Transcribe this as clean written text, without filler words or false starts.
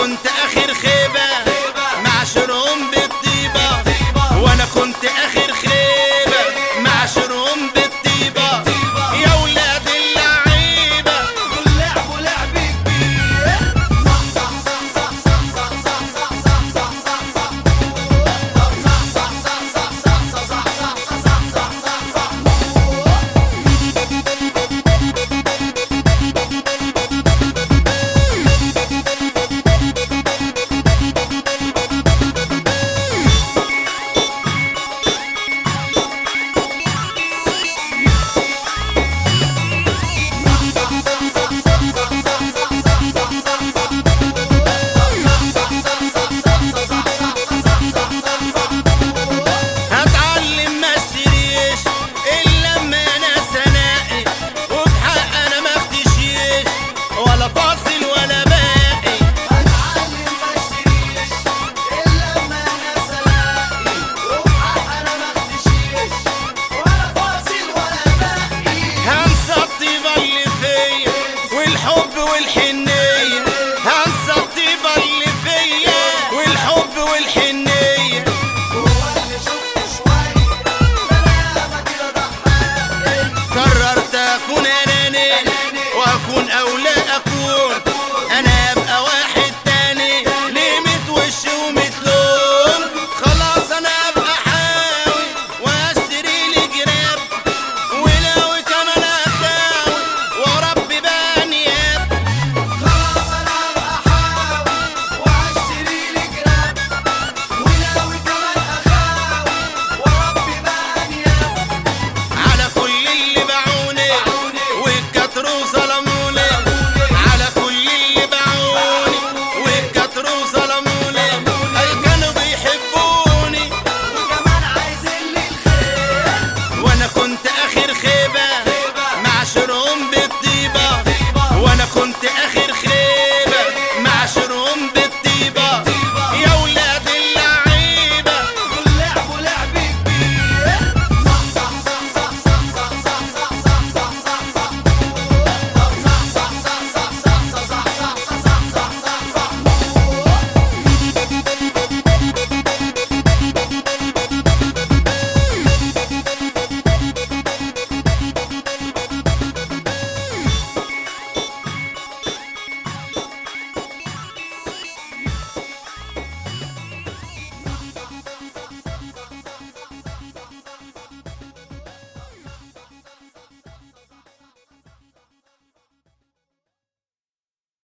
كنت اخر خيبة معشرهم بالطيبة، وانا كنت اخر خيبة معشرهم بالطيبة. يا ولاد اللعيبة دول لعبوا لعب كبير. صح صح صح صح صح صح صح صح صح صح صح صح. طب صح صح صح صح صح صح صح صح صح صح صح صح. هتعلم ما اشتريش الا لما انا سنائي، وبحق انا ما اختشيش ولا فاصل ولا باقي. هتعلم ما اشتريش الا لما انا سلاقي، وبحق انا ما اختشيش ولا فاصل ولا باقي. هنسى الطيبة اللي فيا والحب والحنية، هنسى الطيبة اللي فيا والحب والحنية.